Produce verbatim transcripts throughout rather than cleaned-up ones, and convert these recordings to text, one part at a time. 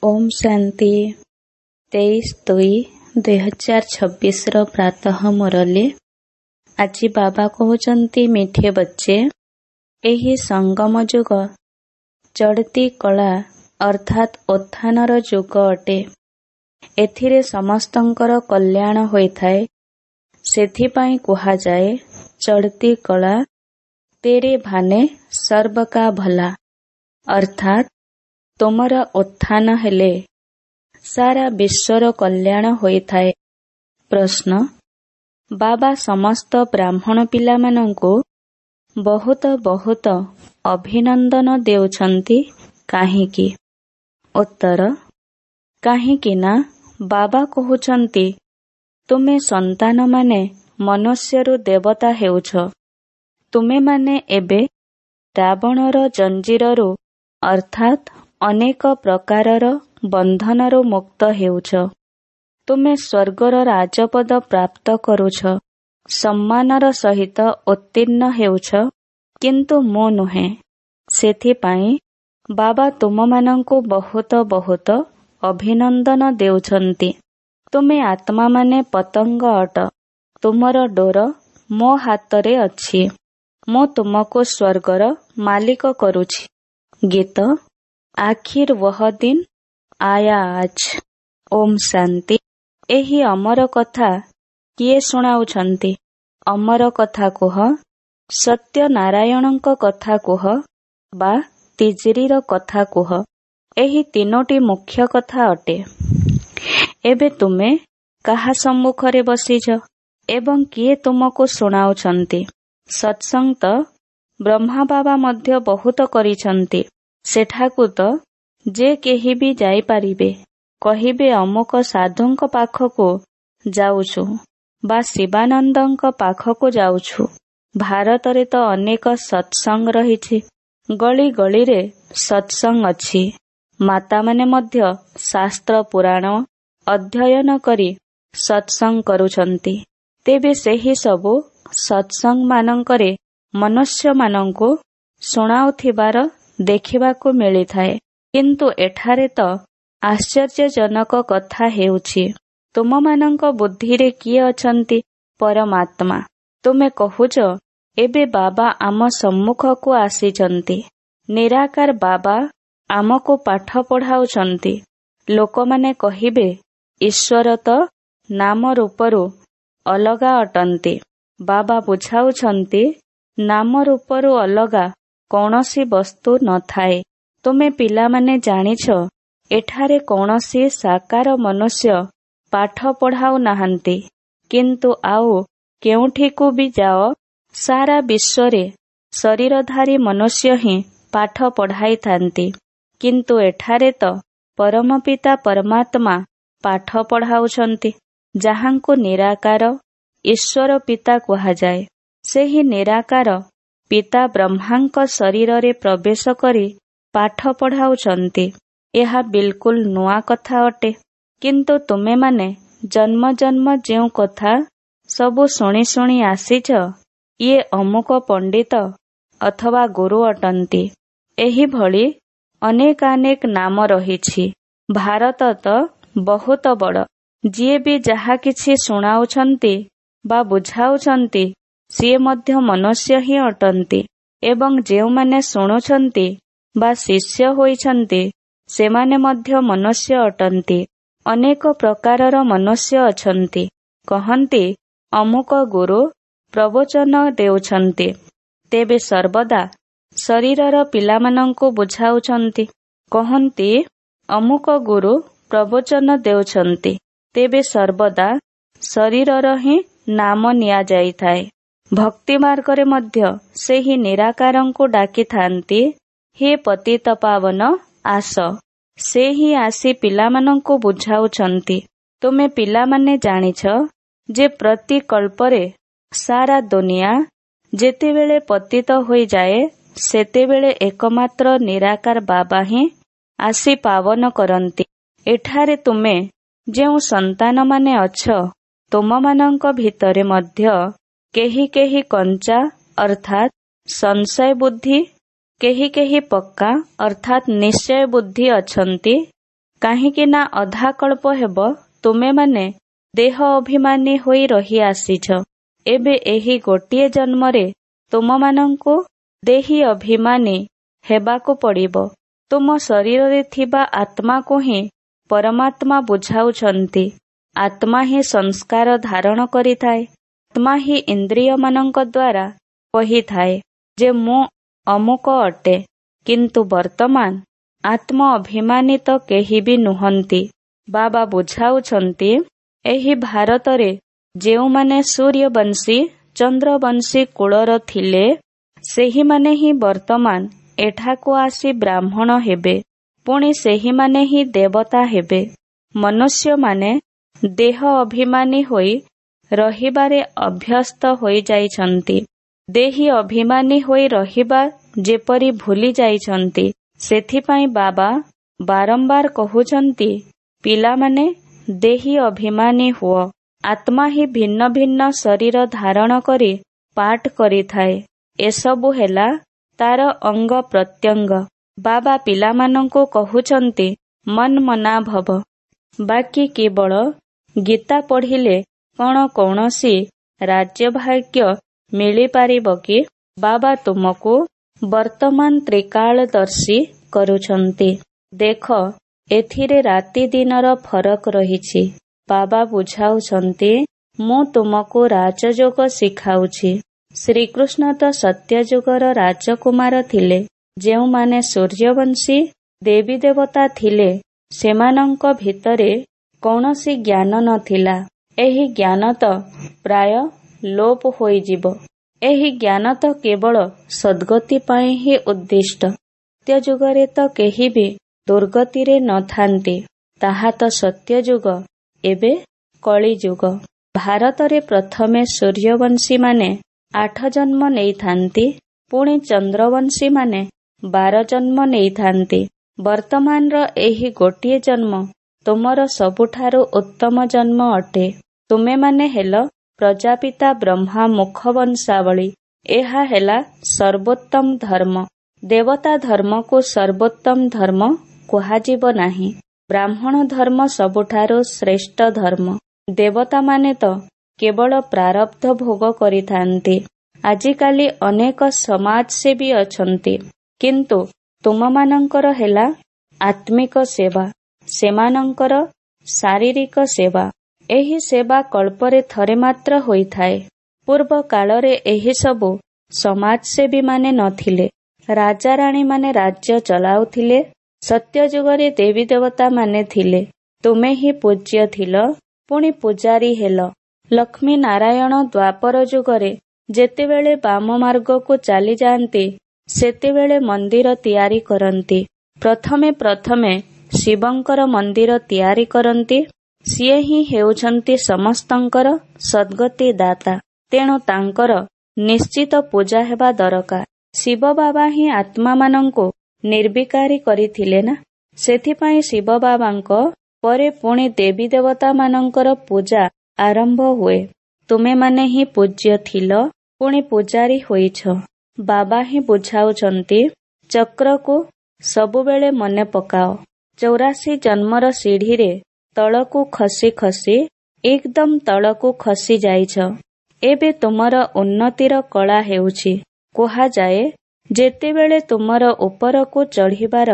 ओम शांति तेईस दुई दुई हजार छब्बीस प्रातः मुरली। आज बाबा कहते मीठे बच्चे, एही संगम जुग चढ़ती कला अर्थात उत्थानर जुग अटे। एथिरे समस्तंकर कल्याण होइथाए। सेथिपाई कुहाजाए चढ़ती कला तेरे भाने सर्व का भला, अर्थात तुमर उत्थान हेले सारा विश्वर कल्याण होइथाए। प्रश्न, बाबा समस्त ब्राह्मण पिला मानंकु बहुत बहुत अभिनंदन देउछंती काहीकि? उत्तर, काहीकि ना बाबा कहुछंती तुमे संतान माने मनुष्यरु देवता हेउछ। तुमे माने एबे रावणर जंजीररु अर्थात अनेक प्रकारर बंधनरु मुक्त हेउछ। तुमे स्वर्गर राजपद प्राप्त करुछ, सम्मानर सहित उत्तीर्ण हेउछ, किंतु मो नुहे। सेथिपाई बाबा तुम मानंकु बहुत बहुत अभिनंदन देउछंती। तुमे आत्मा माने पतंग अट, तुमर डोर मो हातरे अछि। मो तुमको स्वर्गर मालिक करुछि। गीत आखिर वह दिन आया आज। ओम शांति। एही अमर कथा किए सुनाउछंती? अमर कथा कुह, सत्य नारायणଙ୍କ कथा कुह बा तिजरीर कथा कुह। एही तीनोटी मुख्य कथा अटे। एबे तुमे काहा सम्मुखरे बसिछ एवं किए तुमको सुनाउछंती? सत्संग त ब्रह्मा बाबा मध्य बहुत करिछंती। सेठाकु तो जे केही भी जाई पारिबे। कहिबे अमुक साधुଙ୍କ पाखको जाउछु बा शिवानंदଙ୍କ पाखको जाउछु। भारतरे तो अनेक सत्संग रहिछि। गली गली रे सत्संग अछि। माता माने मध्य शास्त्र पुराण अध्ययन करी सत्संग करुछंती। तेबे सेही सबु सत्संग मानंकरे मनुष्य मानंकु सुनाउथिबार देखिबाकु मिलिथाए। किंतु एठारे तो आश्चर्यजनक कथा हेउछि। तुम मानंक बुद्धिरे किए अछंती? परमात्मा। तुमे कहुछ एबे बाबा आम सम्मुखकु आसीचंती। निराकार बाबा आमको पाठ पढ़ाउछंती। लोकमाने कहिबे ईश्वर तो नाम रूपरु अलगा अटंती। बाबा बुझाउछंती नाम रूपरु अलगा कौनसी वस्तु न थाए। तुमे पिला माने जानिछ एठारे कौनसी साकार मनुष्य पाठ पढ़ाउ नाहंती। किंतु आउ केउठिकु भी जाओ सारा विश्वरे शरीरधारी मनुष्य ही पाठ पढ़ाई थांती। किंतु एठारे तो परम पिता परमात्मा पाठ पढ़ाउछंती। जाहांकु निराकार ईश्वर पिता कुहाजाए। सेही निराकार पिता ब्रह्मांक शरीर रे प्रवेश करी पाठ पढ़ाउछंती। यह बिल्कुल नुआ कथा अटे। किंतु तुमे माने जन्म जन्म जेउ कथा सबु शुणी शुणी आसीछ, ये अमुक पंडित अथवा गुरु अटंती। एही भली अनेक अनेक नाम रहिछि। भारत तो बहुत बड़। जिए भी जहा किछि सुनाउछंती बा बुझाउछंती सिए मध्य मनुष्य ही अटंती। एवं जेउ माने सुनुछंती बा शिष्य होइछंती सेमाने मध्य मनुष्य अटंती। अनेक प्रकारर मनुष्य अछंती। कहंती अमुक गुरु प्रवचन देउछंती। तेबे सर्वदा शरीरर पिलामानंकु बुझाउछंती। कहंती अमुक गुरु प्रवचन देउछंती। तेबे सर्वदा शरीरर ही नाम निया जाइथाए। भक्ति मार्गरे मध्य सेही निराकारंकु डाकी थांती, हे पतित पावन आस। से ही आसी पिलामानंकु बुझाउछंती। तुमे पिलामाने जानिछ जे प्रति कल्परे सारा दुनिया जेतेबेले पतित होई जाए सेतेबेले एकमात्र निराकार बाबा ही आसी पावन करंती। एठारे तुमे जेउ संतान माने अछ, तुम मानंक भितरे मध्य केही केही कंचा अर्थात संशय बुद्धि, केही केही पक्का अर्थात निश्चय बुद्धि अछंती। କାହିଁକି ନା ଅଧାକଳ୍ପ ହେବ ତୁମେମାନେ ଦେହ ଅଭିମାନୀ ହୋଇ ରହି ଆସିଛ। ଏବେ ଏହି ଗୋଟିଏ ଜନ୍ମରେ ତୁମମାନଙ୍କୁ ଦେହୀ ଅଭିମାନୀ ହେବାକୁ ପଡ଼ିବ। ତୁମ ଶରୀରରେ ଥିବା ଆତ୍ମାକୁ ହିଁ ପରମାତ୍ମା ବୁଝାଉଛନ୍ତି। ଆତ୍ମା ହିଁ ସଂସ୍କାର ଧାରଣ କରିଥାଏ। ଆତ୍ମା ହିଁ ଇନ୍ଦ୍ରିୟମାନଙ୍କ ଦ୍ୱାରା କହିଥାଏ ଯେ ମୁଁ ଅମୁକ ଅଟେ। କିନ୍ତୁ ବର୍ତ୍ତମାନ ଆତ୍ମ ଅଭିମାନୀ ତ କେହି ବି ନୁହନ୍ତି। ବାବା ବୁଝାଉଛନ୍ତି ଏହି ଭାରତରେ ଯେଉଁମାନେ ସୂର୍ଯ୍ୟବଂଶୀ ଚନ୍ଦ୍ରବଂଶୀ କୁଳର ଥିଲେ ସେହିମାନେ ହିଁ ବର୍ତ୍ତମାନ ଏଠାକୁ ଆସି ବ୍ରାହ୍ମଣ ହେବେ। ପୁଣି ସେହିମାନେ ହିଁ ଦେବତା ହେବେ। ମନୁଷ୍ୟମାନେ ଦେହ ଅଭିମାନୀ ହୋଇ ରହିବାରେ ଅଭ୍ୟସ୍ତ ହୋଇଯାଇଛନ୍ତି। ଦେହୀ ଅଭିମାନୀ ହୋଇ ରହିବା ଯେପରି ଭୁଲି ଯାଇଛନ୍ତି। ସେଥିପାଇଁ ବାବା ବାରମ୍ବାର କହୁଛନ୍ତି ପିଲାମାନେ ଦେହୀ ଅଭିମାନୀ ହୁଅ। ଆତ୍ମା ହିଁ ଭିନ୍ନ ଭିନ୍ନ ଶରୀର ଧାରଣ କରି ପାଠ କରିଥାଏ। ଏସବୁ ହେଲା ତାର ଅଙ୍ଗ ପ୍ରତ୍ୟଙ୍ଗ। ବାବା ପିଲାମାନଙ୍କୁ କହୁଛନ୍ତି ମନ୍ ମନା ଭବ। ବାକି କେବଳ ଗୀତା ପଢ଼ିଲେ କଣ କୌଣସି ରାଜ୍ୟଭାଗ୍ୟ ମିଳିପାରିବ କି? ବାବା ତୁମକୁ ବର୍ତ୍ତମାନ ତ୍ରିକାଳଦର୍ଶୀ କରୁଛନ୍ତି। ଦେଖ ଏଥିରେ ରାତି ଦିନର ଫରକ ରହିଛି। ବାବା ବୁଝାଉଛନ୍ତି ମୁଁ ତୁମକୁ ରାଜଯୋଗ ଶିଖାଉଛି। ଶ୍ରୀକୃଷ୍ଣ ତ ସତ୍ୟଯୁଗର ରାଜକୁମାର ଥିଲେ। ଯେଉଁମାନେ ସୂର୍ଯ୍ୟବଂଶୀ ଦେବୀ ଦେବତା ଥିଲେ ସେମାନଙ୍କ ଭିତରେ କୌଣସି ଜ୍ଞାନ ନଥିଲା। ଏହି ଜ୍ଞାନ ତ ପ୍ରାୟ ଲୋପ ହୋଇଯିବ। ଏହି ଜ୍ଞାନ ତ କେବଳ ସଦ୍ଗତି ପାଇଁ ହିଁ ଉଦ୍ଦିଷ୍ଟ। ସତ୍ୟଯୁଗରେ ତ କେହି ବି ଦୁର୍ଗତିରେ ନଥାନ୍ତି। ତାହା ତ ସତ୍ୟଯୁଗ। ଏବେ କଳିଯୁଗ। ଭାରତରେ ପ୍ରଥମେ ସୂର୍ଯ୍ୟବଂଶୀମାନେ ଆଠ ଜନ୍ମ ନେଇଥାନ୍ତି। ପୁଣି ଚନ୍ଦ୍ରବଂଶୀମାନେ ବାର ଜନ୍ମ ନେଇଥାନ୍ତି। ବର୍ତ୍ତମାନର ଏହି ଗୋଟିଏ ଜନ୍ମ ତୁମର ସବୁଠାରୁ ଉତ୍ତମ ଜନ୍ମ ଅଟେ। ତୁମେମାନେ ହେଲ ପ୍ରଜାପିତା ବ୍ରହ୍ମା ମୁଖ ବଂଶାବଳୀ। ଏହା ହେଲା ସର୍ବୋତ୍ତମ ଧର୍ମ। ଦେବତା ଧର୍ମକୁ ସର୍ବୋତ୍ତମ ଧର୍ମ କୁହାଯିବ ନାହିଁ। ବ୍ରାହ୍ମଣ ଧର୍ମ ସବୁଠାରୁ ଶ୍ରେଷ୍ଠ ଧର୍ମ। ଦେବତାମାନେ ତ କେବଳ ପ୍ରାରବ୍ଧ ଭୋଗ କରିଥାନ୍ତି। ଆଜିକାଲି ଅନେକ ସମାଜସେବୀ ଅଛନ୍ତି। କିନ୍ତୁ ତୁମମାନଙ୍କର ହେଲା ଆତ୍ମିକ ସେବା। ସେମାନଙ୍କର ଶାରୀରିକ ସେବା। ଏହି ସେବା କଳ୍ପରେ ଥରେ ମାତ୍ର ହୋଇଥାଏ। ପୂର୍ବ କାଳରେ ଏହି ସବୁ ସମାଜସେବୀମାନେ ନଥିଲେ। ରାଜାରାଣୀମାନେ ରାଜ୍ୟ ଚଳାଉଥିଲେ। ସତ୍ୟଯୁଗରେ ଦେବୀ ଦେବତାମାନେ ଥିଲେ। ତୁମେ ହିଁ ପୂଜ୍ୟ ଥିଲ। ପୁଣି ପୂଜାରୀ ହେଲ। ଲକ୍ଷ୍ମୀ ନାରାୟଣ ଦ୍ୱାପର ଯୁଗରେ ଯେତେବେଳେ ବାମ ମାର୍ଗକୁ ଚାଲିଯାଆନ୍ତି ସେତେବେଳେ ମନ୍ଦିର ତିଆରି କରନ୍ତି। ପ୍ରଥମେ ପ୍ରଥମେ ଶିବଙ୍କର ମନ୍ଦିର ତିଆରି କରନ୍ତି। ସିଏ ହିଁ ହେଉଛନ୍ତି ସମସ୍ତଙ୍କର ସଦ୍ଗତି ଦାତା। ତେଣୁ ତାଙ୍କର ନିଶ୍ଚିତ ପୂଜା ହେବା ଦରକାର। ଶିବ ବାବା ହିଁ ଆତ୍ମାମାନଙ୍କୁ ନିର୍ବିକାରୀ କରିଥିଲେ ନା। ସେଥିପାଇଁ ଶିବ ବାବାଙ୍କ ପରେ ପୁଣି ଦେବୀ ଦେବତାମାନଙ୍କର ପୂଜା ଆରମ୍ଭ ହୁଏ। ତୁମେମାନେ ହିଁ ପୂଜ୍ୟ ଥିଲ। ପୁଣି ପୂଜାରୀ ହୋଇଛ। ବାବା ହିଁ ବୁଝାଉଛନ୍ତି ଚକ୍ରକୁ ସବୁବେଳେ ମନେ ପକାଅ। ଚୌରାଶୀ ଜନ୍ମର ସିଢିରେ ତଳକୁ ଖସି ଖସି ଏକଦମ ତଳକୁ ଖସି ଯାଇଛ। ଏବେ ତୁମର ଉନ୍ନତିର କଳା ହେଉଛି। କୁହାଯାଏ ଯେତେବେଳେ ତୁମର ଉପରକୁ ଚଢ଼ିବାର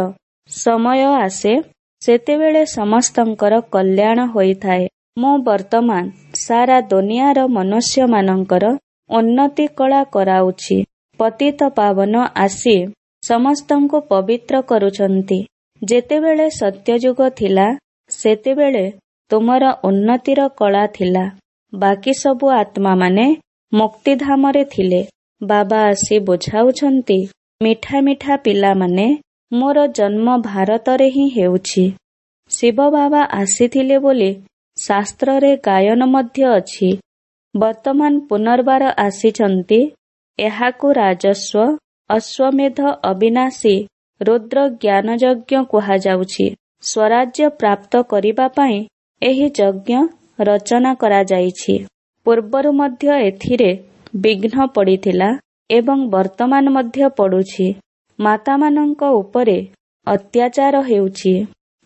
ସମୟ ଆସେ ସେତେବେଳେ ସମସ୍ତଙ୍କର କଲ୍ୟାଣ ହୋଇଥାଏ। ମୁଁ ବର୍ତ୍ତମାନ ସାରା ଦୁନିଆର ମନୁଷ୍ୟମାନଙ୍କର ଉନ୍ନତି କଳା କରାଉଛି। ପତିତ ପାବନ ଆସି ସମସ୍ତଙ୍କୁ ପବିତ୍ର କରୁଛନ୍ତି। ଯେତେବେଳେ ସତ୍ୟଯୁଗ ଥିଲା ସେତେବେଳେ ତୁମର ଉନ୍ନତିର କଳା ଥିଲା। ବାକି ସବୁ ଆତ୍ମାମାନେ ମୁକ୍ତିଧାମରେ ଥିଲେ। ବାବା ଆସି ବୁଝାଉଛନ୍ତି ମିଠା ମିଠା ପିଲାମାନେ ମୋର ଜନ୍ମ ଭାରତରେ ହିଁ ହେଉଛି। ଶିବ ବାବା ଆସିଥିଲେ ବୋଲି ଶାସ୍ତ୍ରରେ ଗାୟନ ମଧ୍ୟ ଅଛି। ବର୍ତ୍ତମାନ ପୁନର୍ବାର ଆସିଛନ୍ତି। ଏହାକୁ ରାଜସ୍ୱ ଅଶ୍ୱମେଧ ଅବିନାଶୀ ରୁଦ୍ର ଜ୍ଞାନ ଯଜ୍ଞ କୁହାଯାଉଛି। ସ୍ୱରାଜ୍ୟ ପ୍ରାପ୍ତ କରିବା ପାଇଁ ଏହି ଯଜ୍ଞ ରଚନା କରାଯାଇଛି। ପୂର୍ବରୁ ମଧ୍ୟ ଏଥିରେ ବିଘ୍ନ ପଡ଼ିଥିଲା ଏବଂ ବର୍ତ୍ତମାନ ମଧ୍ୟ ପଡ଼ୁଛି। ମାତାମାନଙ୍କ ଉପରେ ଅତ୍ୟାଚାର ହେଉଛି।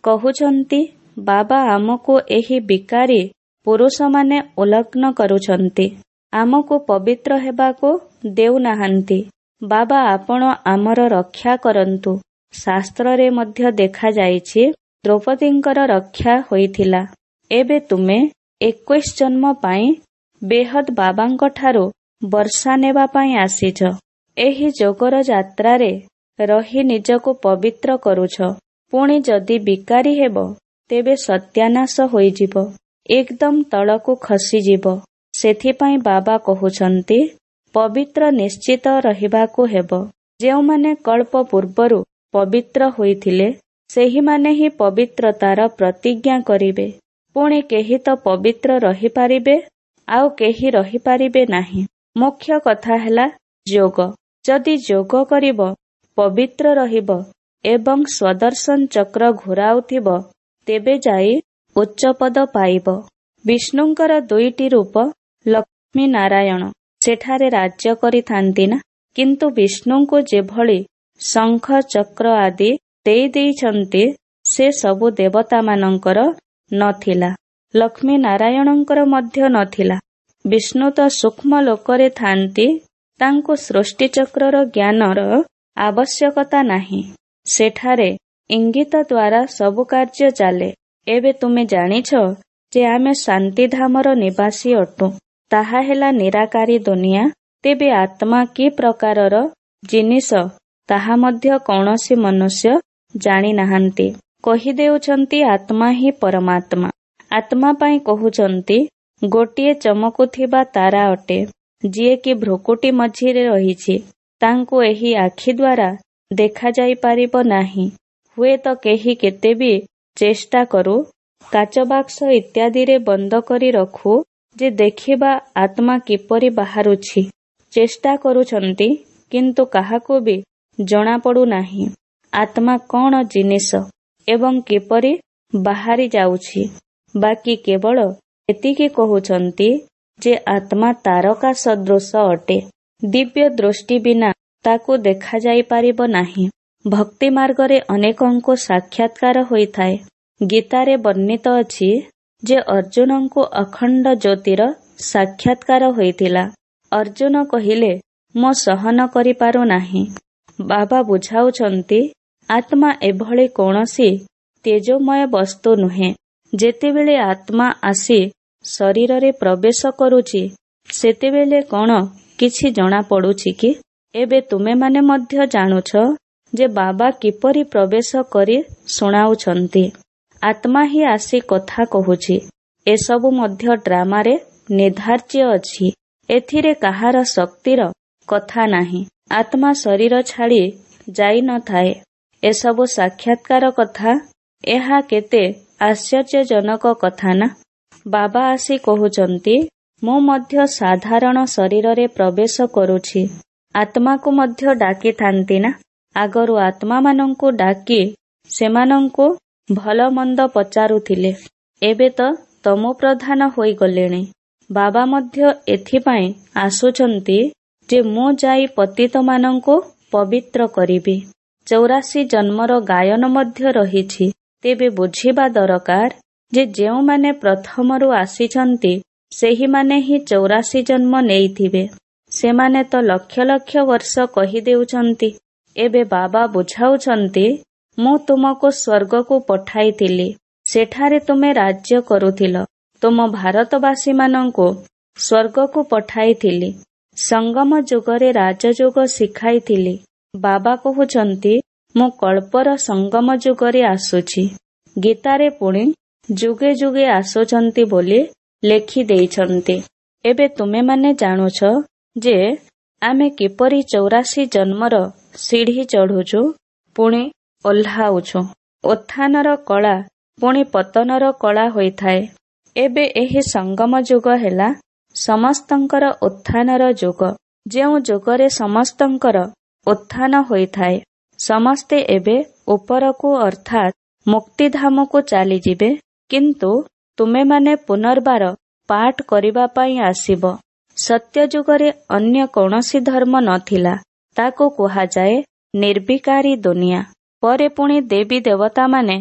କହୁଛନ୍ତି ବାବା ଆମକୁ ଏହି ବିକାରୀ ପୁରୁଷମାନେ ଉଲଗ୍ନ କରୁଛନ୍ତି, ଆମକୁ ପବିତ୍ର ହେବାକୁ ଦେଉନାହାନ୍ତି। ବାବା ଆପଣ ଆମର ରକ୍ଷା କରନ୍ତୁ। ଶାସ୍ତ୍ରରେ ମଧ୍ୟ ଦେଖାଯାଇଛି ଦ୍ରୌପଦୀଙ୍କର ରକ୍ଷା ହୋଇଥିଲା। ଏବେ ତୁମେ ଏକୋଇଶ ଜନ୍ମ ପାଇଁ ବେହଦ ବାବାଙ୍କଠାରୁ ବର୍ଷା ନେବା ପାଇଁ ଆସିଛ। ଏହି ଯୋଗର ଯାତ୍ରାରେ ରହି ନିଜକୁ ପବିତ୍ର କରୁଛ। ପୁଣି ଯଦି ବିକାରୀ ହେବ ତେବେ ସତ୍ୟାନାଶ ହୋଇଯିବ, ଏକଦମ ତଳକୁ ଖସିଯିବ। ସେଥିପାଇଁ ବାବା କହୁଛନ୍ତି ପବିତ୍ର ନିଶ୍ଚିତ ରହିବାକୁ ହେବ। ଯେଉଁମାନେ କଳ୍ପ ପୂର୍ବରୁ ପବିତ୍ର ହୋଇଥିଲେ ସେହିମାନେ ହିଁ ପବିତ୍ରତାର ପ୍ରତିଜ୍ଞା କରିବେ। ପୁଣି କେହି ତ ପବିତ୍ର ରହିପାରିବେ ଆଉ କେହି ରହିପାରିବେ ନାହିଁ। ମୁଖ୍ୟ କଥା ହେଲା ଯୋଗ। ଯଦି ଯୋଗ କରିବ, ପବିତ୍ର ରହିବ ଏବଂ ସ୍ୱଦର୍ଶନ ଚକ୍ର ଘୁରାଉଥିବ, ତେବେ ଯାଇ ଉଚ୍ଚପଦ ପାଇବ। ବିଷ୍ଣୁଙ୍କର ଦୁଇଟି ରୂପ ଲକ୍ଷ୍ମୀ ନାରାୟଣ ସେଠାରେ ରାଜ୍ୟ କରିଥାନ୍ତି ନା, କିନ୍ତୁ ବିଷ୍ଣୁଙ୍କୁ ଯେଭଳି ଶଙ୍ଖ ଚକ୍ର ଆଦି ଦେଇ ଦେଇଛନ୍ତି ସେ ସବୁ ଦେବତାମାନଙ୍କର ନଥିଲା, ଲକ୍ଷ୍ମୀ ନାରାୟଣଙ୍କର ମଧ୍ୟ ନଥିଲା। ବିଷ୍ଣୁ ତ ସୂକ୍ଷ୍ମ ଲୋକରେ ଥାନ୍ତି, ତାଙ୍କୁ ସୃଷ୍ଟିଚକ୍ରର ଜ୍ଞାନର ଆବଶ୍ୟକତା ନାହିଁ। ସେଠାରେ ଇଙ୍ଗିତ ଦ୍ୱାରା ସବୁ କାର୍ଯ୍ୟ ଚାଲେ। ଏବେ ତୁମେ ଜାଣିଛ ଯେ ଆମେ ଶାନ୍ତିଧାମର ନିବାସୀ ଅଟୁ, ତାହା ହେଲା ନିରାକାରୀ ଦୁନିଆ। ତେବେ ଆତ୍ମା କି ପ୍ରକାରର ଜିନିଷ ତାହା ମଧ୍ୟ କୌଣସି ମନୁଷ୍ୟ ଜାଣିନାହାନ୍ତି। କହିଦେଉଛନ୍ତି ଆତ୍ମା ହିଁ ପରମାତ୍ମା। ଆତ୍ମା ପାଇଁ କହୁଛନ୍ତି ଗୋଟିଏ ଚମକୁଥିବା ତାରା ଅଟେ, ଯିଏକି ଭ୍ରୁକୁଟି ମଝିରେ ରହିଛି। ତାଙ୍କୁ ଏହି ଆଖି ଦ୍ୱାରା ଦେଖାଯାଇପାରିବ ନାହିଁ। ହୁଏତ କେହି କେତେ ବି ଚେଷ୍ଟା କରୁ, କାଚବାକ୍ସ ଇତ୍ୟାଦିରେ ବନ୍ଦ କରି ରଖୁ ଯେ ଦେଖିବା ଆତ୍ମା କିପରି ବାହାରୁଛି। ଚେଷ୍ଟା କରୁଛନ୍ତି, କିନ୍ତୁ କାହାକୁ ବି ଜଣାପଡ଼ୁନାହିଁ ଆତ୍ମା କ'ଣ ଜିନିଷ ଏବଂ କିପରି ବାହାରି ଯାଉଛି। ବାକି କେବଳ ଏତିକି କହୁଛନ୍ତି ଯେ ଆତ୍ମା ତାରକା ସଦୃଶ ଅଟେ। ଦିବ୍ୟ ଦୃଷ୍ଟି ବିନା ତାକୁ ଦେଖାଯାଇପାରିବ ନାହିଁ। ଭକ୍ତି ମାର୍ଗରେ ଅନେକଙ୍କୁ ସାକ୍ଷାତକାର ହୋଇଥାଏ। ଗୀତାରେ ବର୍ଣ୍ଣିତ ଅଛି ଯେ ଅର୍ଜୁନଙ୍କୁ ଅଖଣ୍ଡ ଜ୍ୟୋତିର ସାକ୍ଷାତକାର ହୋଇଥିଲା। ଅର୍ଜୁନ କହିଲେ ମୁଁ ସହନ କରିପାରୁନାହିଁ। ବାବା ବୁଝାଉଛନ୍ତି ଆତ୍ମା ଏଭଳି କୌଣସି ତେଜୋମୟ ବସ୍ତୁ ନୁହେଁ। ଯେତେବେଳେ ଆତ୍ମା ଆସି ଶରୀରରେ ପ୍ରବେଶ କରୁଛି ସେତେବେଳେ କ'ଣ କିଛି ଜଣାପଡ଼ୁଛି କି? ଏବେ ତୁମେମାନେ ମଧ୍ୟ ଜାଣୁଛ ଯେ ବାବା କିପରି ପ୍ରବେଶ କରି ଶୁଣାଉଛନ୍ତି। ଆତ୍ମା ହିଁ ଆସି କଥା କହୁଛି। ଏସବୁ ମଧ୍ୟ ଡ୍ରାମାରେ ନିର୍ଦ୍ଧାର୍ଯ୍ୟ ଅଛି। ଏଥିରେ କାହାର ଶକ୍ତିର କଥା ନାହିଁ। ଆତ୍ମା ଶରୀର ଛାଡ଼ି ଯାଇନଥାଏ। ଏସବୁ ସାକ୍ଷାତକାର କଥା। ଏହା କେତେ ଆଶ୍ଚର୍ଯ୍ୟଜନକ କଥା ନା? ବାବା ଆସି କହୁଛନ୍ତି ମୁଁ ମଧ୍ୟ ସାଧାରଣ ଶରୀରରେ ପ୍ରବେଶ କରୁଛି। ଆତ୍ମାକୁ ମଧ୍ୟ ଡାକିଥାନ୍ତି ନା? ଆଗରୁ ଆତ୍ମାମାନଙ୍କୁ ଡାକି ସେମାନଙ୍କୁ ଭଲ ମନ୍ଦ ପଚାରୁଥିଲେ। ଏବେ ତ ତମୋ ପ୍ରଧାନ ହୋଇଗଲେଣି। ବାବା ମଧ୍ୟ ଏଥିପାଇଁ ଆସୁଛନ୍ତି ଯେ ମୁଁ ଯାଇ ପତିତମାନଙ୍କୁ ପବିତ୍ର କରିବି। ଚୌରାଶୀ ଜନ୍ମର ଗାୟନ ମଧ୍ୟ ରହିଛି। ତେବେ ବୁଝିବା ଦରକାର ଯେ ଯେଉଁମାନେ ପ୍ରଥମରୁ ଆସିଛନ୍ତି ସେହିମାନେ ହିଁ ଚୌରାଶୀ ଜନ୍ମ ନେଇଥିବେ। ସେମାନେ ତ ଲକ୍ଷ ଲକ୍ଷ ବର୍ଷ କହିଦେଉଛନ୍ତି। ଏବେ ବାବା ବୁଝାଉଛନ୍ତି ମୁଁ ତୁମକୁ ସ୍ୱର୍ଗକୁ ପଠାଇଥିଲି। ସେଠାରେ ତୁମେ ରାଜ୍ୟ କରୁଥିଲ। ତୁମ ଭାରତବାସୀମାନଙ୍କୁ ସ୍ୱର୍ଗକୁ ପଠାଇଥିଲି। ସଙ୍ଗମ ଯୁଗରେ ରାଜଯୋଗ ଶିଖାଇଥିଲି। ବାବା କହୁଛନ୍ତି ମୁଁ କଳ୍ପର ସଙ୍ଗମ ଯୁଗରେ ଆସୁଛି। ଗୀତାରେ ପୁଣି ଯୁଗେ ଯୁଗେ ଆସୁଛନ୍ତି ବୋଲି ଲେଖି ଦେଇଛନ୍ତି। ଏବେ ତୁମେମାନେ ଜାଣୁଛ ଯେ ଆମେ କିପରି ଚୌରାଶୀ ଜନ୍ମର ସିଢ଼ି ଚଢ଼ୁଛୁ ପୁଣି ଓହ୍ଲାଉଛୁ। ଉତ୍ଥାନର କଳା ପୁଣି ପତନର କଳା ହୋଇଥାଏ। ଏବେ ଏହି ସଙ୍ଗମ ଯୁଗ ହେଲା ସମସ୍ତଙ୍କର ଉତ୍ଥାନର ଯୁଗ। ଯେଉଁ ଯୁଗରେ ସମସ୍ତଙ୍କର ଉତ୍ଥାନ ହୋଇଥାଏ। ସମସ୍ତେ ଏବେ ଉପରକୁ ଅର୍ଥାତ୍ ମୁକ୍ତିଧାମକୁ ଚାଲିଯିବେ। କିନ୍ତୁ ତୁମେମାନେ ପୁନର୍ବାର ପାଠ କରିବା ପାଇଁ ଆସିବ। ସତ୍ୟ ଯୁଗରେ ଅନ୍ୟ କୌଣସି ଧର୍ମ ନଥିଲା। ତାକୁ କୁହାଯାଏ ନିର୍ବିକାରୀ ଦୁନିଆ। ପରେ ପୁଣି ଦେବୀ ଦେବତାମାନେ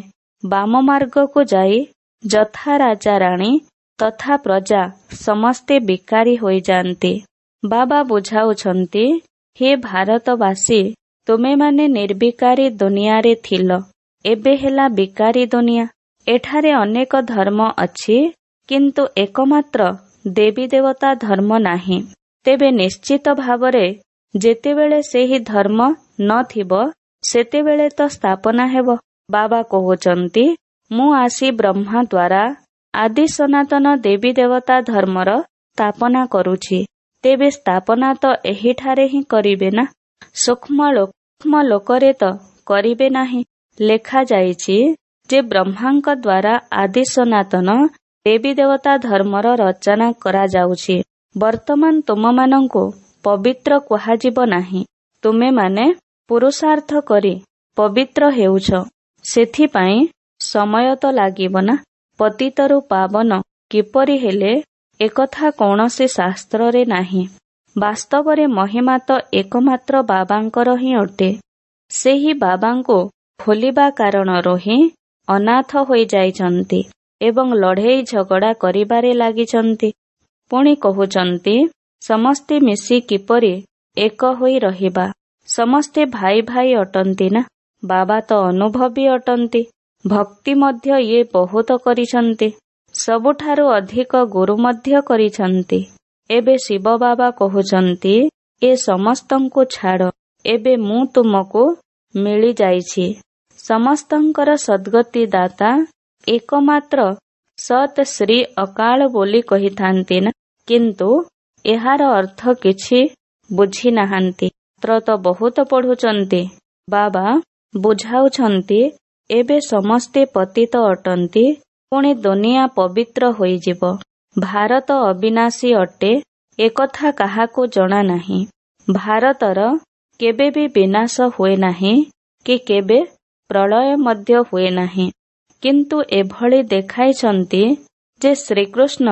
ବାମ ମାର୍ଗକୁ ଯାଇ ଯଥା ରାଜା ରାଣୀ ତଥା ପ୍ରଜା ସମସ୍ତେ ବିକାରୀ ହୋଇଯାଆନ୍ତି। ବାବା ବୁଝାଉଛନ୍ତି, ହେ ଭାରତବାସୀ, ତୁମେମାନେ ନିର୍ବିକାରୀ ଦୁନିଆରେ ଥିଲ, ଏବେ ହେଲା ବିକାରୀ ଦୁନିଆ। ଏଠାରେ ଅନେକ ଧର୍ମ ଅଛି, କିନ୍ତୁ ଏକମାତ୍ର ଦେବୀ ଦେବତା ଧର୍ମ ନାହିଁ। ତେବେ ନିଶ୍ଚିତ ଭାବରେ ଯେତେବେଳେ ସେହି ଧର୍ମ ନଥିବ ସେତେବେଳେ ତ ସ୍ଥାପନା ହେବ। ବାବା କହୁଛନ୍ତି, ମୁଁ ଆସି ବ୍ରହ୍ମା ଦ୍ୱାରା ଆଦି ସନାତନ ଦେବୀ ଦେବତା ଧର୍ମର ସ୍ଥାପନା କରୁଛି। ତେବେ ସ୍ଥାପନା ତ ଏହିଠାରେ ହିଁ କରିବେ ନା, ସୂକ୍ଷ୍ମ ସୂକ୍ଷ୍ମ ଲୋକରେ ତ କରିବେ ନାହିଁ। ଲେଖାଯାଇଛି ଯେ ବ୍ରହ୍ମାଙ୍କ ଦ୍ୱାରା ଆଦି ସନାତନ ଦେବୀ ଦେବତା ଧର୍ମର ରଚନା କରାଯାଉଛି। ବର୍ତ୍ତମାନ ତୁମମାନଙ୍କୁ ପବିତ୍ର କୁହାଯିବ ନାହିଁ। ତୁମେମାନେ ପୁରୁଷାର୍ଥ କରି ପବିତ୍ର ହେଉଛ, ସେଥିପାଇଁ ସମୟ ତ ଲାଗିବ ନା। ପତିତରୁ ପାବନ କିପରି ହେଲେ ଏକଥା କୌଣସି ଶାସ୍ତ୍ରରେ ନାହିଁ। ବାସ୍ତବରେ ମହିମା ତ ଏକମାତ୍ର ବାବାଙ୍କର ହିଁ ଅଟେ। ସେହି ବାବାଙ୍କୁ ଭୁଲିବା କାରଣରୁ ହିଁ ଅନାଥ ହୋଇଯାଇଛନ୍ତି ଏବଂ ଲଢ଼େଇ ଝଗଡ଼ା କରିବାରେ ଲାଗିଛନ୍ତି। ପୁଣି କହୁଛନ୍ତି, ସମସ୍ତେ ମିଶି କିପରି ଏକ ହୋଇ ରହିବା। ସମସ୍ତେ ଭାଇ ଭାଇ ଅଟନ୍ତି ନା। ବାବା ତ ଅନୁଭବୀ ଅଟନ୍ତି। ଭକ୍ତି ମଧ୍ୟ ଇଏ ବହୁତ କରିଛନ୍ତି। ସବୁଠାରୁ ଅଧିକ ଗୁରୁ ମଧ୍ୟ କରିଛନ୍ତି। ଏବେ ଶିବ ବାବା କହୁଛନ୍ତି, ଏ ସମସ୍ତଙ୍କୁ ଛାଡ଼, ଏବେ ମୁଁ ତୁମକୁ ମିଳିଯାଇଛି। ସମସ୍ତଙ୍କର ସଦ୍ଗତି ଦାତା ଏକମାତ୍ର ସତ୍ ଶ୍ରୀ ଅକାଳ ବୋଲି କହିଥାନ୍ତି ନା, କିନ୍ତୁ ଏହାର ଅର୍ଥ କିଛି ବୁଝି ନାହାନ୍ତି। ମାତ୍ର ତ ବହୁତ ପଢୁଛନ୍ତି। ବାବା ବୁଝାଉଛନ୍ତି, ଏବେ ସମସ୍ତେ ପତିତ ଅଟନ୍ତି, ପୁଣି ଦୁନିଆ ପବିତ୍ର ହୋଇଯିବ। ଭାରତ ଅବିନାଶୀ ଅଟେ, ଏକଥା କାହାକୁ ଜଣା ନାହିଁ। ଭାରତର କେବେ ବି ବିନାଶ ହୁଏ ନାହିଁ କି କେବେ ପ୍ରଳୟ ମଧ୍ୟ ହୁଏ ନାହିଁ। କିନ୍ତୁ ଏଭଳି ଦେଖାଇଛନ୍ତି ଯେ ଶ୍ରୀକୃଷ୍ଣ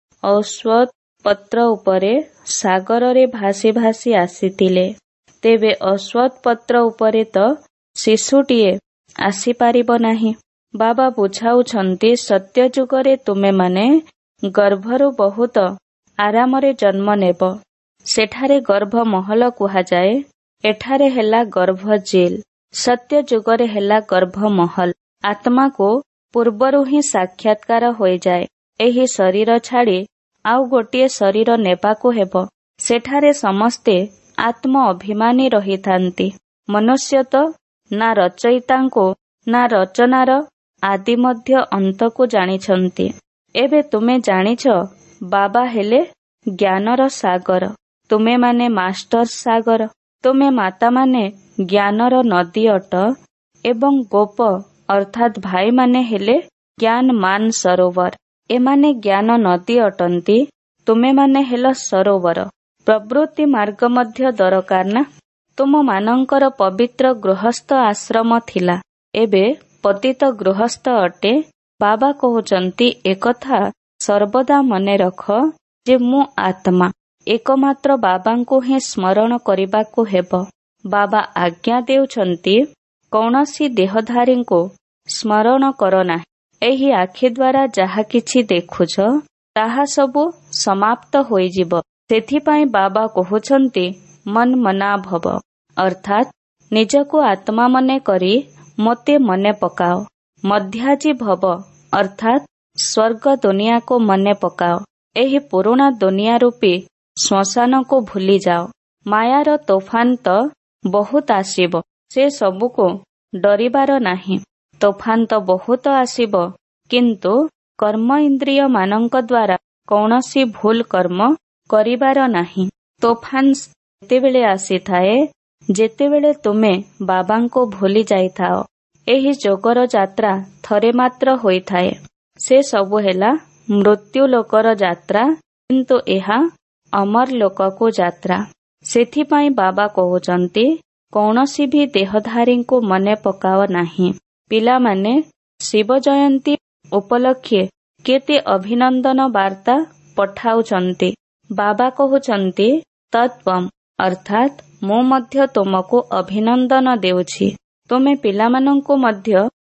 ଔଷଧ ପତ୍ର ଉପରେ ସାଗରରେ ଭାସି ଭାସି ଆସିଥିଲେ। ତେବେ ଔଷଧ ପତ୍ର ଉପରେ ତ ଶିଶୁଟିଏ ଆସିପାରିବ ନାହିଁ। ବାବା ବୁଝାଉଛନ୍ତି, ସତ୍ୟ ଯୁଗରେ ତୁମେମାନେ ଗର୍ଭରୁ ବହୁତ ଆରାମରେ ଜନ୍ମ ନେବ। ସେଠାରେ ଗର୍ଭ ମହଲ କୁହାଯାଏ, ଏଠାରେ ହେଲା ଗର୍ଭ ଜେଲ୍। ସତ୍ୟ ଯୁଗରେ ହେଲା ଗର୍ଭ ମହଲ। ଆତ୍ମାକୁ ପୂର୍ବରୁ ହିଁ ସାକ୍ଷାତକାର ହୋଇଯାଏ। ଏହି ଶରୀର ଛାଡ଼ି ଆଉ ଗୋଟିଏ ଶରୀର ନେବାକୁ ହେବ। ସେଠାରେ ସମସ୍ତେ ଆତ୍ମ ଅଭିମାନୀ ରହିଥାନ୍ତି। ମନୁଷ୍ୟ ତ ନା ରଚୟିତାଙ୍କୁ ନା ରଚନାର ଆଦି ମଧ୍ୟ ଅନ୍ତକୁ ଜାଣିଛନ୍ତି। ଏବେ ତୁମେ ଜାଣିଛ ବାବା ହେଲେ ଜ୍ଞାନର ସାଗର, ତୁମେମାନେ ମାଷ୍ଟର ସାଗର। ତୁମେ ମାତାମାନେ ଜ୍ଞାନର ନଦୀ ଅଟ ଏବଂ ଗୋପ ଅର୍ଥାତ୍ ଭାଇମାନେ ହେଲେ ଜ୍ଞାନ ମାନ ସରୋବର। ଏମାନେ ଜ୍ଞାନ ନଦୀ ଅଟନ୍ତି, ତୁମେମାନେ ହେଲ ସରୋବର। ପ୍ରବୃତ୍ତି ମାର୍ଗ ମଧ୍ୟ ଦରକାର ନା। ତୁମମାନଙ୍କର ପବିତ୍ର ଗୃହସ୍ଥ ଆଶ୍ରମ ଥିଲା, ଏବେ ପତିତ ଗୃହସ୍ଥ ଅଟେ। ବାବା କହୁଛନ୍ତି, ଏକଥା ସର୍ବଦା ମନେ ରଖ ଯେ ମୁଁ ଆତ୍ମା। ଏକମାତ୍ର ବାବାଙ୍କୁ ହିଁ ସ୍ମରଣ କରିବାକୁ ହେବ। ବାବା ଆଜ୍ଞା ଦେଉଛନ୍ତି, କୌଣସି ଦେହଧାରୀଙ୍କୁ ସ୍ମରଣ କର ନାହିଁ। ଏହି ଆଖି ଦ୍ୱାରା ଯାହା କିଛି ଦେଖୁଛ ତାହା ସବୁ ସମାପ୍ତ ହୋଇଯିବ। ସେଥିପାଇଁ ବାବା କହୁଛନ୍ତି, ମନ ମନା ଭବ, ଅର୍ଥାତ୍ ନିଜକୁ ଆତ୍ମା ମନେ କରି ମୋତେ ମନେ ପକାଅ। ମଧ୍ୟାଜି ଭବ ଅର୍ଥାତ୍ ସ୍ୱର୍ଗ ଦୁନିଆକୁ ମନେ ପକାଅ। ଏହି ପୁରୁଣା ଦୁନିଆ ରୂପୀ ଶ୍ମଶାନକୁ ଭୁଲିଯାଅ। ମାୟାର ତୋଫାନ ତ ବହୁତ ଆସିବ, ସେ ସବୁକୁ ଡରିବାର ନାହିଁ। ତୋଫାନ ତ ବହୁତ ଆସିବ, କିନ୍ତୁ କର୍ମ ଇନ୍ଦ୍ରିୟ ମାନଙ୍କ ଦ୍ୱାରା କୌଣସି ଭୁଲ କର୍ମ କରିବାର ନାହିଁ। ତୋଫାନ ସେତେବେଳେ ଆସିଥାଏ ଯେତେବେଳେ ତୁମେ ବାବାଙ୍କୁ ଭୁଲି ଯାଇଥାଅ। ଏହି ଯୋଗର ଯାତ୍ରା ଥରେ ମାତ୍ର ହୋଇଥାଏ। ସେ ସବୁ ହେଲା ମୃତ୍ୟୁ ଲୋକର ଯାତ୍ରା, କିନ୍ତୁ ଏହା ଅମର ଲୋକକୁ ଯାତ୍ରା। ସେଥିପାଇଁ ବାବା କହୁଛନ୍ତି, କୌଣସି ବି ଦେହଧାରୀଙ୍କୁ ମନେ ପକାଅ ନାହିଁ। ପିଲାମାନେ ଶିବ ଜୟନ୍ତୀ ଉପଲକ୍ଷେ କେତେ ଅଭିନନ୍ଦନ ବାର୍ତ୍ତା ପଠାଉଛନ୍ତି। ବାବା କହୁଛନ୍ତି, ତତ୍ତ୍ୱମ୍ ଅର୍ଥାତ୍ ମୁଁ ମଧ୍ୟ ତୁମକୁ ଅଭିନନ୍ଦନ ଦେଉଛି। ତୁମେ ପିଲାମାନଙ୍କୁ ମଧ୍ୟ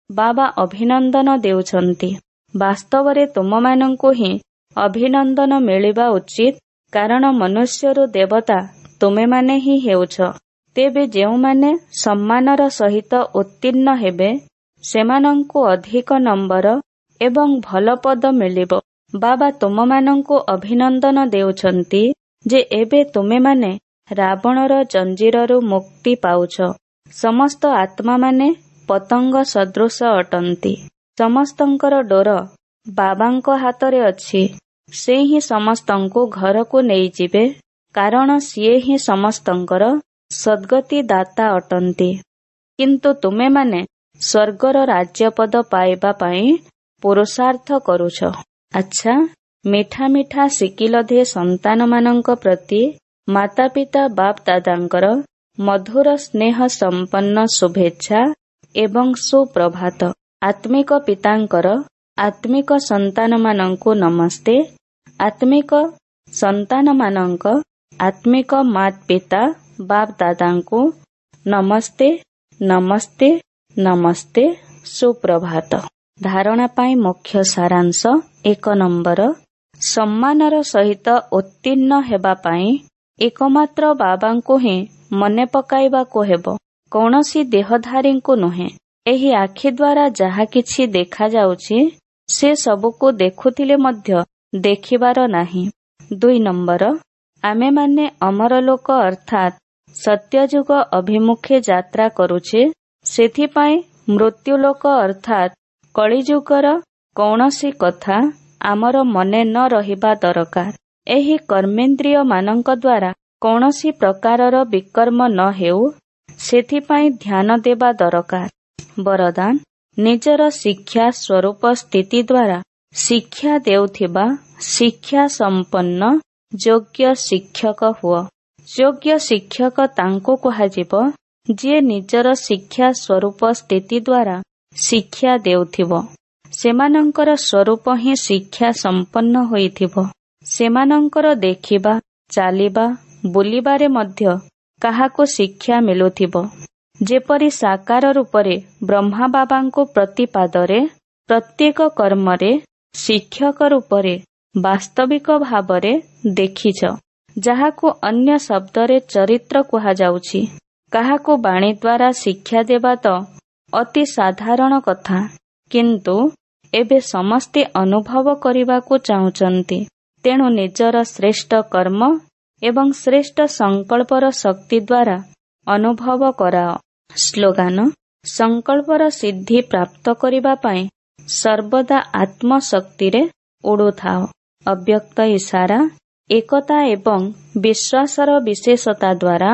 ବାବା ଅଭିନନ୍ଦନ ଦେଉଛନ୍ତି। ବାସ୍ତବରେ ତୁମମାନଙ୍କୁ ହିଁ ଅଭିନନ୍ଦନ ମିଳିବା ଉଚିତ, କାରଣ ମନୁଷ୍ୟରୁ ଦେବତା ତୁମେମାନେ ହିଁ ହେଉଛ। ତେବେ ଯେଉଁମାନେ ସମ୍ମାନର ସହିତ ଉତ୍ତୀର୍ଣ୍ଣ ହେବେ ସେମାନଙ୍କୁ ଅଧିକ ନମ୍ବର ଏବଂ ଭଲ ପଦ ମିଳିବ। ବାବା ତୁମମାନଙ୍କୁ ଅଭିନନ୍ଦନ ଦେଉଛନ୍ତି ଯେ ଏବେ ତୁମେମାନେ ରାବଣର ଜଞ୍ଜିରରୁ ମୁକ୍ତି ପାଉଛ। ସମସ୍ତ ଆତ୍ମାମାନେ ପତଙ୍ଗ ସଦୃଶ ଅଟନ୍ତି। ସମସ୍ତଙ୍କର ଡୋର ବାବାଙ୍କ ହାତରେ ଅଛି। ସେ ହିଁ ସମସ୍ତଙ୍କୁ ଘରକୁ ନେଇଯିବେ, କାରଣ ସିଏ ହିଁ ସମସ୍ତଙ୍କର ସଦ୍ଗତି ଦାତା ଅଟନ୍ତି। କିନ୍ତୁ ତୁମେମାନେ ସ୍ୱର୍ଗର ରାଜ୍ୟପଦ ପାଇବା ପାଇଁ ପୁରୁଷାର୍ଥ କରୁଛ। ଆଚ୍ଛା, ମିଠା ମିଠା ଶିକିଲଧେ ସନ୍ତାନମାନଙ୍କ ପ୍ରତି ମାତା ପିତା ବାପ ଦାଦାଙ୍କର ମଧୁର ସ୍ନେହ ସମ୍ପନ୍ନ ଶୁଭେଚ୍ଛା ଏବଂ ସୁପ୍ରଭାତ। ଆତ୍ମିକ ପିତାଙ୍କର ଆତ୍ମିକ ସନ୍ତାନମାନଙ୍କୁ ନମସ୍ତେ। ଆତ୍ମିକ ସନ୍ତାନମାନଙ୍କ ଆତ୍ମିକ ମାତ ପିତା ବାପ ଦାଦାଙ୍କୁ ନମସ୍ତେ ନମସ୍ତେ ନମସ୍ତେ ସୁପ୍ରଭାତ। ଧାରଣା ପାଇଁ ମୁଖ୍ୟ ସାରାଂଶ ଏକ ନମ୍ବର, ସମ୍ମାନର ସହିତ ଉତ୍ତୀର୍ଣ୍ଣ ହେବା ପାଇଁ ଏକମାତ୍ର ବାବାଙ୍କୁ ହିଁ ମନେ ପକାଇବାକୁ ହେବ, କୌଣସି ଦେହଧାରୀଙ୍କୁ ନୁହେଁ। ଏହି ଆଖି ଦ୍ୱାରା ଯାହା କିଛି ଦେଖାଯାଉଛି ସେ ସବୁକୁ ଦେଖୁଥିଲେ ମଧ୍ୟ ଦେଖିବାର ନାହିଁ। ଦୁଇ ନମ୍ବର, ଆମେମାନେ ଅମର ଲୋକ ଅର୍ଥାତ୍ ସତ୍ୟଯୁଗ ଅଭିମୁଖେ ଯାତ୍ରା କରୁଛେ। ସେଥିପାଇଁ ମୃତ୍ୟୁଲୋକ ଅର୍ଥାତ୍ କଳିଯୁଗର କୌଣସି କଥା ଆମର ମନେ ନ ରହିବା ଦରକାର। ଏହି କର୍ମେନ୍ଦ୍ରିୟ ମାନଙ୍କ ଦ୍ୱାରା କୌଣସି ପ୍ରକାରର ବିକର୍ମ ନ ହେଉ, ସେଥିପାଇଁ ଧ୍ୟାନ ଦେବା ଦରକାର। ବରଦାନ, ନିଜର ଶିକ୍ଷା ସ୍ୱରୂପ ସ୍ଥିତି ଦ୍ୱାରା ଶିକ୍ଷା ଦେଉଥିବା ଶିକ୍ଷା ସମ୍ପନ୍ନ ଯୋଗ୍ୟ ଶିକ୍ଷକ ହୁଅ। ଯୋଗ୍ୟ ଶିକ୍ଷକ ତାଙ୍କୁ କୁହାଯିବ ଯିଏ ନିଜର ଶିକ୍ଷା ସ୍ୱରୂପ ସ୍ଥିତି ଦ୍ୱାରା ଶିକ୍ଷା ଦେଉଥିବ। ସେମାନଙ୍କର ସ୍ୱରୂପ ହିଁ ଶିକ୍ଷା ସମ୍ପନ୍ନ ହୋଇଥିବ। ସେମାନଙ୍କର ଦେଖିବା, ଚାଲିବା, ବୁଲିବାରେ ମଧ୍ୟ କାହାକୁ ଶିକ୍ଷା ମିଳୁଥିବ। ଯେପରି ସାକାର ରୂପରେ ବ୍ରହ୍ମା ବାବାଙ୍କୁ ପ୍ରତିପାଦରେ ପ୍ରତ୍ୟେକ କର୍ମରେ ଶିକ୍ଷକ ରୂପରେ ବାସ୍ତବିକ ଭାବରେ ଦେଖିଛ, ଯାହାକୁ ଅନ୍ୟ ଶବ୍ଦରେ ଚରିତ୍ର କୁହାଯାଉଛି। କାହାକୁ ବାଣୀ ଦ୍ୱାରା ଶିକ୍ଷା ଦେବା ତ ଅତି ସାଧାରଣ କଥା, କିନ୍ତୁ ଏବେ ସମସ୍ତେ ଅନୁଭବ କରିବାକୁ ଚାହୁଁଛନ୍ତି। ତେଣୁ ନିଜର ଶ୍ରେଷ୍ଠ କର୍ମ ଏବଂ ଶ୍ରେଷ୍ଠ ସଂକଳ୍ପର ଶକ୍ତି ଦ୍ୱାରା ଅନୁଭବ କରାଅ। ସ୍ଲୋଗାନ, ସଂକଳ୍ପର ସିଦ୍ଧି ପ୍ରାପ୍ତ କରିବା ପାଇଁ ସର୍ବଦା ଆତ୍ମଶକ୍ତିରେ ଉଡୁଥାଅ। ଅବ୍ୟକ୍ତ ଇଶାରା, ଏକତା ଏବଂ ବିଶ୍ୱାସର ବିଶେଷତା ଦ୍ୱାରା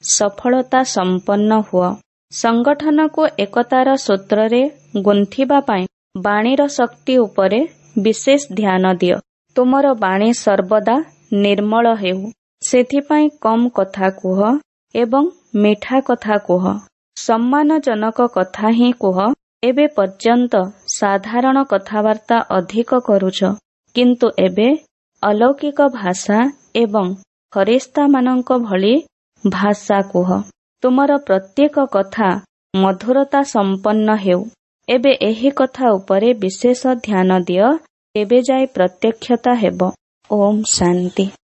ସଫଳତା ସମ୍ପନ୍ନ ହୁଅ। ସଂଗଠନକୁ ଏକତାର ସୂତ୍ରରେ ଗୁନ୍ଥିବା ପାଇଁ ବାଣୀର ଶକ୍ତି ଉପରେ ବିଶେଷ ଧ୍ୟାନ ଦିଅ। ତୁମର ବାଣୀ ସର୍ବଦା ନିର୍ମଳ ହେଉ। ସେଥିପାଇଁ କମ୍ କଥା କୁହ ଏବଂ ମିଠା କଥା କୁହ। ସମ୍ମାନଜନକ କଥା ହିଁ କୁହ। ଏବେ ପର୍ଯ୍ୟନ୍ତ ସାଧାରଣ କଥାବାର୍ତ୍ତା ଅଧିକ କରୁଛ, କିନ୍ତୁ ଏବେ ଅଲୌକିକ ଭାଷା ଏବଂ ଫରିସ୍ତାମାନଙ୍କ ଭଳି ଭାଷା କୁହ। ତୁମର ପ୍ରତ୍ୟେକ କଥା ମଧୁରତା ସମ୍ପନ୍ନ ହେଉ। ଏବେ ଏହି କଥା ଉପରେ ବିଶେଷ ଧ୍ୟାନ ଦିଅ, ତେବେ ଯାଇ ପ୍ରତ୍ୟକ୍ଷତା ହେବ। ଓମ୍ ଶାନ୍ତି।